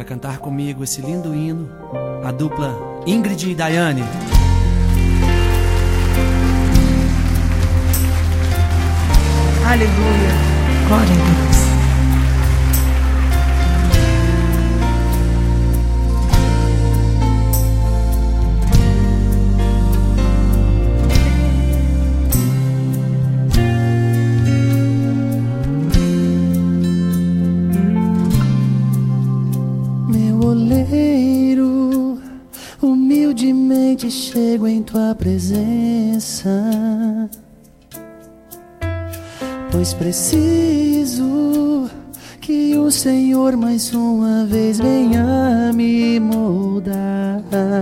para cantar comigo esse lindo hino, a dupla Ingrid e Daiane. Aleluia, glória a Deus. Oleiro, humildemente chego em tua presença, pois preciso que o Senhor mais uma vez venha me moldar.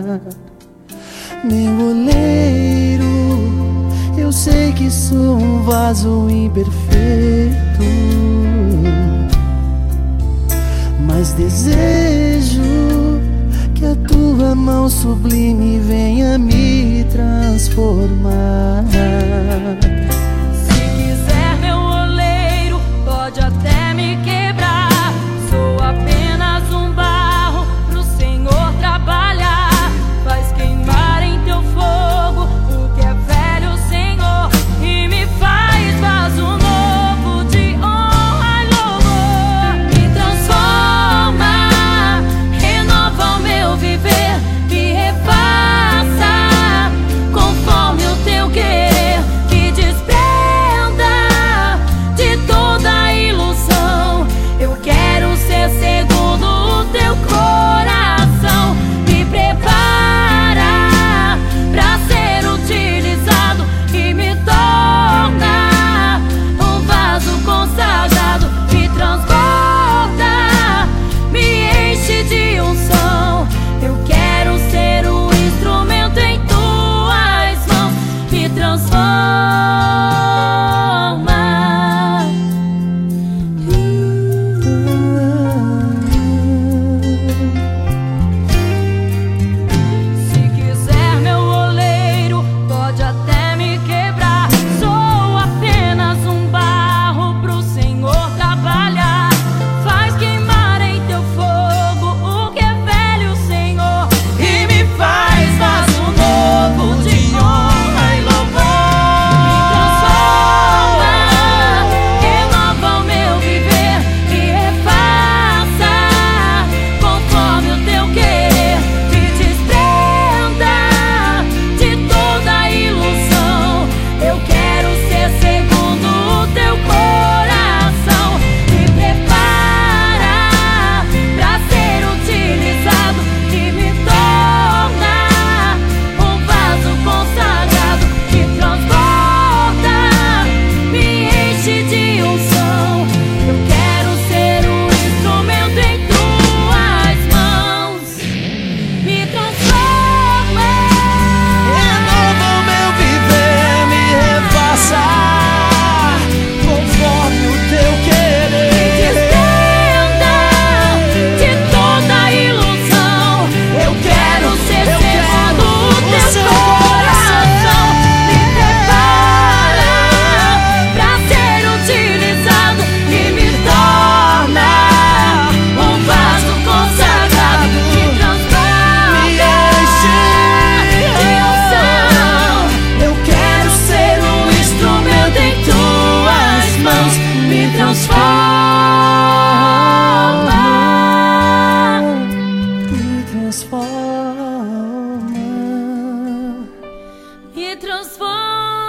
Meu oleiro, eu sei que sou um vaso imperfeito, mas desejo que a tua mão sublime venha me transformar. Se quiser, meu oleiro, pode até me quebrar. Sou apenas um barro pro Senhor trabalhar. Faz queimar em teu fogo o que é velho, Senhor, e me faz vaso novo de honra e louvor. Me transforma, renova o meu viver, me refaça conforme o teu querer, que desprenda de toda ilusão. Eu quero ser segundo o teu coração. Me prepara pra ser utilizado e me torna um vaso consagrado. Me transporta, me enche de unção. Eu quero ser o instrumento em tuas mãos. Me transforma. Se quiser, meu oleiro, pode até me quebrar. Sou apenas um barro pro Senhor trabalhar. Faz queimar em teu fogo o que é velho, Senhor, e me faz vaso novo de honra e louvor. Me transforma, renova o meu viver, me refaça conforme o teu querer, me desprenda de toda ilusão. Eu quero ser segundo o teu coração. Me prepara pra ser utilizado e me torna um vaso consagrado. Me transporta, me enche de unção. Eu quero ser um instrumento em tuas mãos. Me transforma, Renova o meu viver, me refaça conforme o teu querer. desprenda de toda ilusão. Eu quero ser segundo o teu coração. Me prepara pra ser utilizado e me torna um vaso consagrado. Me transforma, Me enche de unção. Eu quero ser um instrumento em tuas mãos. Me transforma. me transforma. Me transforma.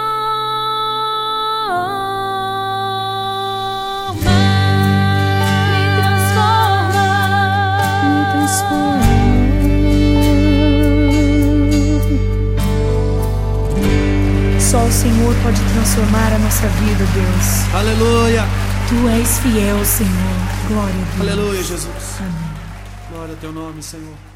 Me transforma. Só o Senhor pode transformar a nossa vida, Deus. Aleluia, Tu és fiel, Senhor. Glória a Deus. aleluia, Jesus. Amém. Glória ao teu nome, Senhor.